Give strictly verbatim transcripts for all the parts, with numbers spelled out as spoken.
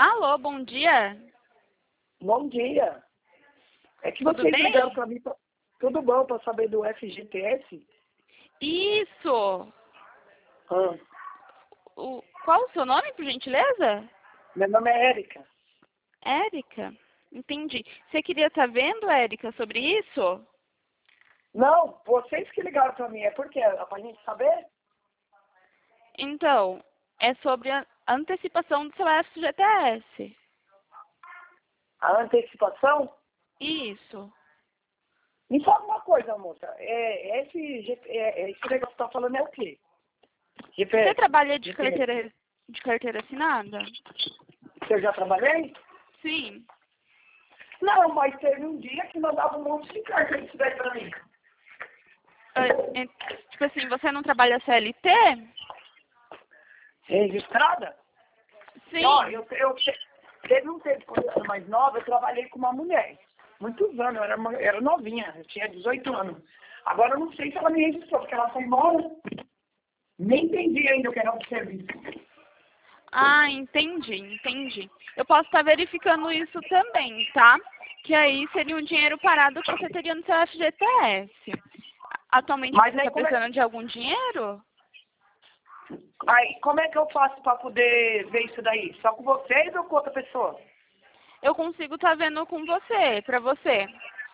Alô, bom dia. Bom dia. É que Tudo vocês bem? ligaram para mim. Pra... Tudo bom para saber do F G T S? Isso. Ah, O, qual o seu nome, por gentileza? meu nome é Érica. Érica. Entendi. Você queria estar vendo, Érica, sobre isso? Não, vocês que ligaram para mim. É porque é para a gente saber? Então, é sobre a antecipação do seu F G T S. A antecipação? Isso. Me fala uma coisa, moça. É, esse, G- é, é, esse negócio que você está falando é o quê? Você G P S. trabalha de G P S. carteira, de carteira assinada? Que eu já trabalhei? Sim. Não, mas teve um dia que mandava um monte de carta isso daí para mim. Ah, é, tipo assim, você não trabalha C L T? Registrada? Sim. Ó, eu, eu, te- teve um tempo, quando eu era mais nova, eu trabalhei com uma mulher. Muitos anos, eu era, uma- era novinha, eu tinha dezoito anos. Agora eu não sei se ela me registrou, porque ela foi embora. Nem entendi ainda o que era o serviço. Ah, entendi, entendi. Eu posso estar verificando isso também, tá? Que aí seria um dinheiro parado que você teria no seu F G T S. Atualmente Mas você aí está como é, precisando de algum dinheiro? aí, como é que eu faço para poder ver isso daí? Só com vocês ou com outra pessoa? Eu consigo estar vendo com você, pra você.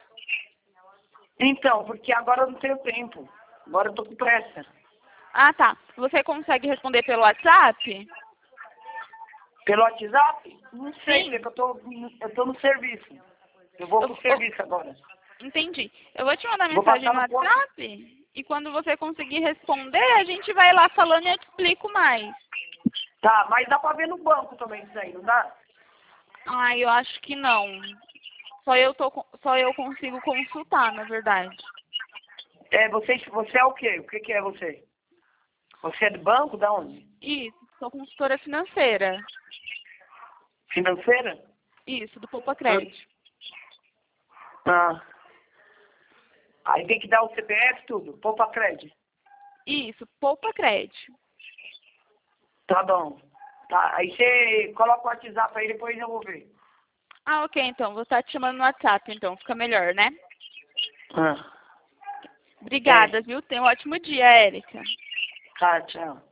Então, porque agora eu não tenho tempo. Agora eu tô com pressa. Ah, tá. Você consegue responder pelo WhatsApp? Pelo WhatsApp? Não sei, Sim. porque eu tô, eu tô no serviço. Eu vou Eu, pro eu- serviço agora. entendi. Eu vou te mandar Vou mensagem passar no no posto. WhatsApp e quando você conseguir responder, a gente vai lá falando e eu te explico mais. Tá, mas dá pra ver no banco também isso aí, não dá? Ah, eu acho que não. Só eu, tô, com- só eu consigo consultar, na verdade. É, você, você é o quê? O que, que é você? Você é do banco? Da onde? Isso, sou consultora financeira. Financeira? Isso, do Poupa Crédito. Ah. Aí tem que dar o C P F tudo, poupa crédito. Isso, Poupa Crédito. Tá bom. Tá, aí você coloca o WhatsApp aí, depois eu vou ver. Ah, ok, então. Vou estar te chamando no WhatsApp, então. Fica melhor, né? Ah. Obrigada, viu? Tenha um ótimo dia, Érica. Tá, tchau.